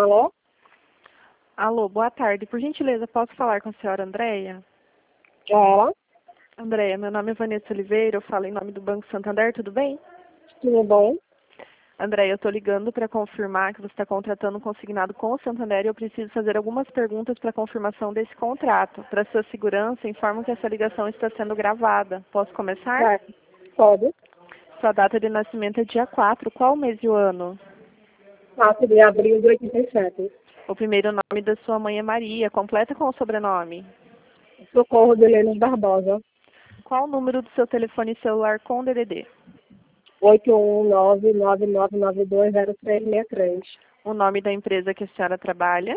Alô? Alô, boa tarde. Por gentileza, posso falar com a senhora Andréia? É ela? Andréia, meu nome é Vanessa Oliveira, eu falo em nome do Banco Santander, tudo bem? Tudo bom? Andréia, eu estou ligando para confirmar que você está contratando um consignado com o Santander e eu preciso fazer algumas perguntas para confirmação desse contrato. Para sua segurança, informo que essa ligação está sendo gravada. Posso começar? Certo. Pode. Sua data de nascimento é dia 4. Qual o mês e o ano? 4 de abril de 87. O primeiro nome da sua mãe é Maria. Completa com o sobrenome. Socorro de Helena Barbosa. Qual o número do seu telefone celular com DDD? 81999920363. O nome da empresa que a senhora trabalha?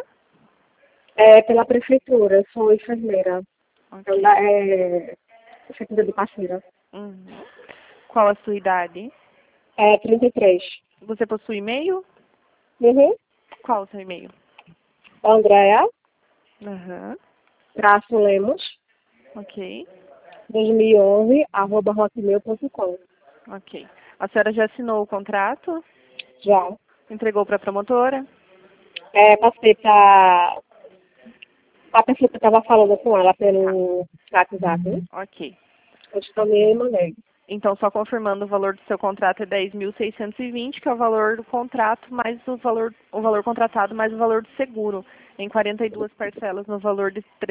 É pela prefeitura, sou enfermeira. Ok. Prefeitura de Caxira. Uhum. Qual a sua idade? 33. Você possui e-mail? Uhum. Qual o seu e-mail? Andréa, Aham. traço Lemos, Ok. 2011, @hotmail.com. Ok. A senhora já assinou o contrato? Já. Entregou para a promotora? Passei para a pessoa que estava falando com ela Tá. pelo WhatsApp. Ok. Eu também mandei. Então, só confirmando, o valor do seu contrato é 10.620, que é o valor do contrato mais o valor contratado mais o valor do seguro, em 42 parcelas no valor de R$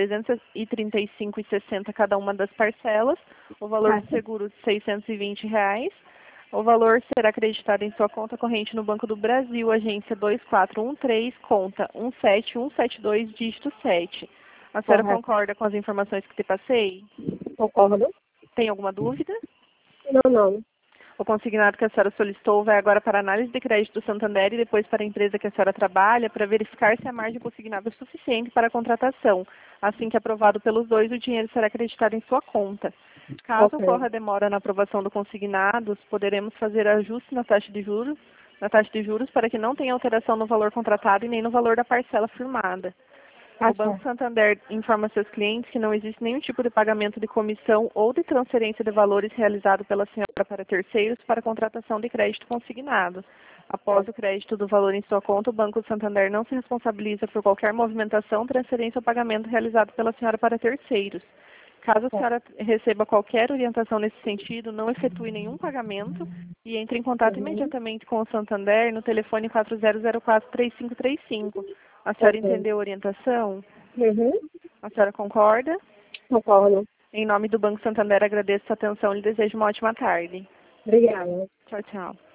335,60 cada uma das parcelas, o valor do seguro de R$ 620. O valor será acreditado em sua conta corrente no Banco do Brasil, agência 2413, conta 17172, dígito 7. A senhora Correto. concorda com as informações que te passei? Concordo? Tem alguma dúvida? Não. O consignado que a senhora solicitou vai agora para a análise de crédito do Santander e depois para a empresa que a senhora trabalha para verificar se a margem consignada é suficiente para a contratação. Assim que aprovado pelos dois, o dinheiro será acreditado em sua conta. Caso Ok. ocorra demora na aprovação do consignado, poderemos fazer ajuste na taxa de juros para que não tenha alteração no valor contratado e nem no valor da parcela firmada. Tá O Banco certo. Santander informa seus clientes que não existe nenhum tipo de pagamento de comissão ou de transferência de valores realizado pela senhora para terceiros para contratação de crédito consignado. Após o crédito do valor em sua conta, o Banco Santander não se responsabiliza por qualquer movimentação, transferência ou pagamento realizado pela senhora para terceiros. Caso a senhora receba qualquer orientação nesse sentido, não efetue nenhum pagamento e entre em contato Uhum. imediatamente com o Santander no telefone 4004-3535. A senhora Ok. entendeu a orientação? Uhum. A senhora concorda? Concordo. Em nome do Banco Santander, agradeço a atenção e lhe desejo uma ótima tarde. Obrigada. Tchau, tchau.